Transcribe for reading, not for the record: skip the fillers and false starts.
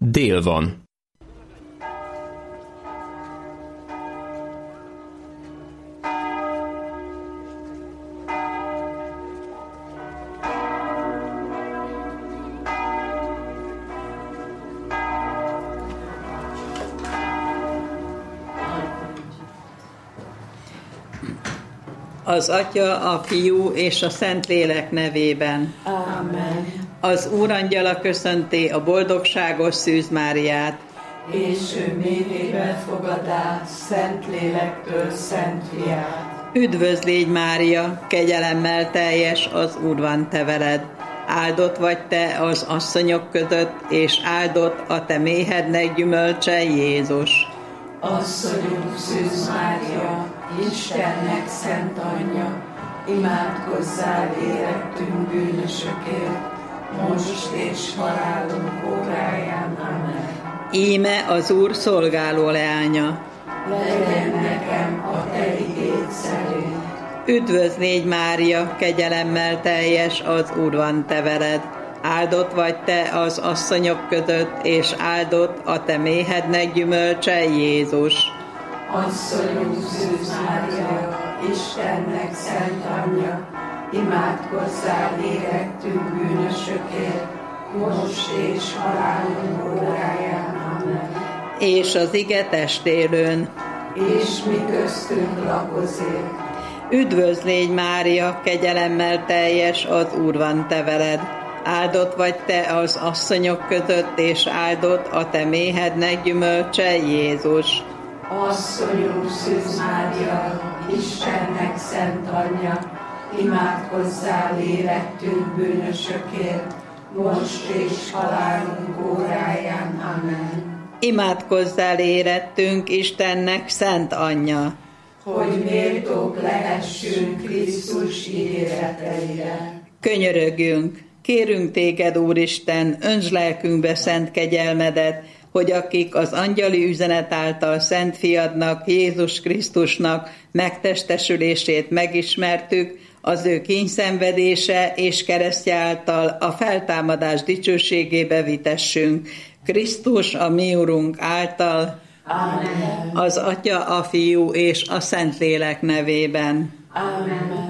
Dél van. Az Atya, a Fiú és a Szentlélek nevében. Amen. Az Úrangyala köszönti a boldogságos Szűz Máriát. És ő méhébe fogadá Szentlélektől Szent Fiát. Üdvözl légy, Mária, kegyelemmel teljes, az Úr van te veled. Áldott vagy te az asszonyok között, és áldott a te méhednek gyümölcse, Jézus. Asszonyunk Szűz Mária, Istennek szent anyja, imádkozzál érettünk bűnösökért, most és halálunk óráján. Amen. Íme az Úr szolgáló leánya. Legyen nekem a te igéd szerint. Üdvözl légy, Mária, kegyelemmel teljes, az Úr van te veled. Áldott vagy te az asszonyok között, és áldott a te méhednek gyümölcse, Jézus. Asszonyunk Szűz Mária, Istennek szent anyja, imádkozzál érettünk bűnösökért, most és halálunk óráján. Amen. És az ige testélőn. És mi köztünk lakozik. Üdvözl légy, Mária, kegyelemmel teljes, az Úr van te veled. Áldott vagy te az asszonyok között, és áldott a te méhednek gyümölcse, Jézus. Asszonyunk Szűz Mária, Istennek szent anyja, imádkozzál érettünk bűnösökért, most és halálunk óráján. Amen. Imádkozzál érettünk, Istennek szent anyja, hogy méltók lehessünk Krisztus ígéreteire. Könyörögjünk, kérünk téged, Úristen, öntsd lelkünkbe szent kegyelmedet, hogy akik az angyali üzenet által Szent Fiadnak, Jézus Krisztusnak megtestesülését megismertük, az ő kínyszenvedése és keresztje által a feltámadás dicsőségébe vitessünk. Krisztus, a mi Urunk által, Amen. az Atya, a Fiú és a Szentlélek nevében. Amen.